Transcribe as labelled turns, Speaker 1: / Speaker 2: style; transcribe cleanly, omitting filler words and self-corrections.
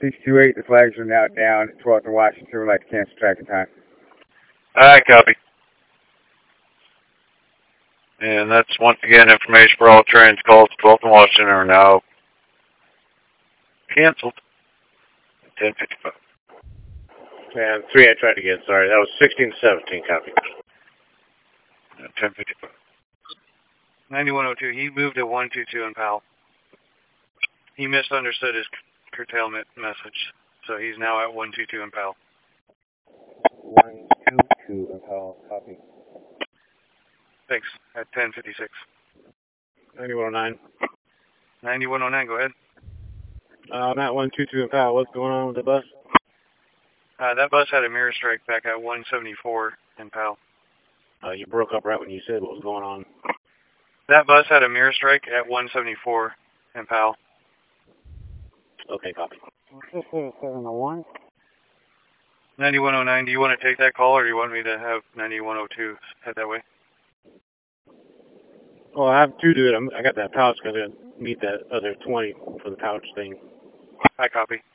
Speaker 1: 628, the flags are now down at 12th and Washington. We'd like to cancel tracking time.
Speaker 2: Alright, copy. And that's once again information for all trains calls to 12th and Washington are now canceled. 10:55.
Speaker 3: And 3, I tried again, sorry. That was 16 to 17, copy.
Speaker 2: 10:55.
Speaker 4: 9102, he moved at 122 in Powell. He misunderstood his curtailment message, so he's now at 122 in Powell.
Speaker 5: 122 in Powell, copy.
Speaker 4: Thanks, at 10:56.
Speaker 3: 9109.
Speaker 4: 9109, go ahead.
Speaker 3: I'm at 122 in Powell. What's going on with the bus?
Speaker 4: That bus had a mirror strike back at 174 in Powell.
Speaker 3: You broke up right when you said what was going on.
Speaker 4: That bus had a mirror strike at 174 in Powell.
Speaker 3: Okay, copy.
Speaker 5: 701.
Speaker 4: 9109, do you want to take that call, or do you want me to have 9102 head that way?
Speaker 3: Well, I have to do it. I got that pouch because I meet that other 20 for the pouch thing.
Speaker 4: I copy.